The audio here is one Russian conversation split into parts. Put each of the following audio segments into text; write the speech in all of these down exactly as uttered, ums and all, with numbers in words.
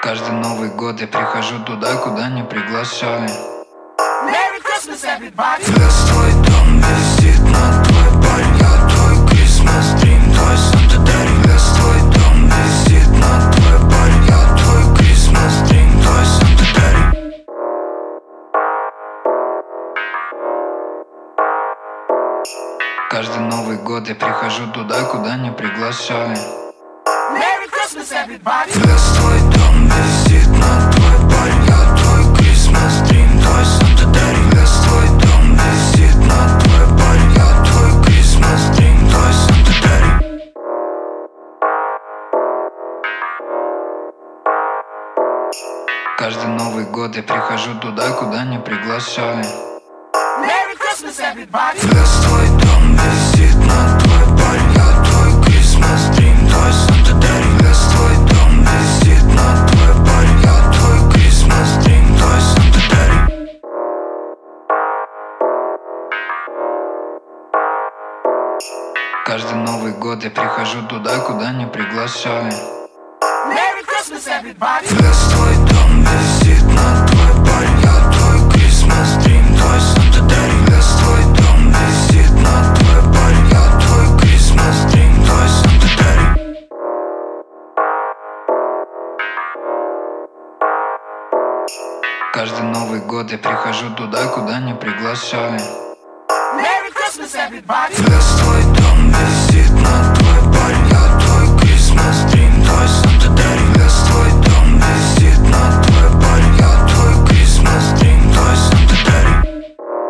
Каждый Новый год я прихожу туда, куда не приглашаю. Merry Christmas, everybody! Весь твой дом висит на твой парень. Я твой Christmas dream, твой Санта-Дари. Весь твой дом висит на твой парень. Я твой Christmas dream, твой Санта-Дари. Каждый Новый год я прихожу туда, куда не приглашаю. Merry Christmas, everybody! Весь твой дом висит на твой парень. Я твой Christmas dream, твой Санта-Дари. Весь твой дом висит на твой парень. Я твой Christmas dream, твой Санта-Дари. Каждый Новый год я прихожу туда, куда не приглашаю. Merry Christmas, everybody! Весь твой дом висит на твой парень. Я твой Christmas dream, твой Санта-Дари. Весь твой дом висит на твой парень. Я твой Christmas dream, твой Санта-Дари. Каждый Новый год я прихожу туда, куда не приглашаю. Merry Christmas, everybody! Весь твой дом висит на твой парень. Я твой Christmas dream, твой Санта-Дари. Весь твой дом висит на твой парень. Я твой Christmas dream, твой Санта-Дари. Каждый Новый год я прихожу туда, куда не приглашаю. Merry Christmas, everybody! Весь твой дом висит на твой парень. Я твой Christmas dream, твой Санта-Дари. Весь твой дом висит на твой парень. Я твой Christmas dream, твой Санта-Дари.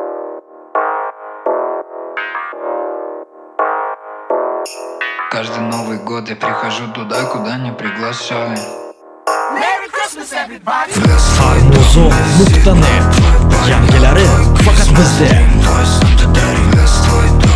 Каждый Новый год я прихожу туда, куда не приглашаю. Merry Christmas, everybody! Farmozon nuqta net. Yangilari faqat bizda. Твой Санта-Дари, весь твой дом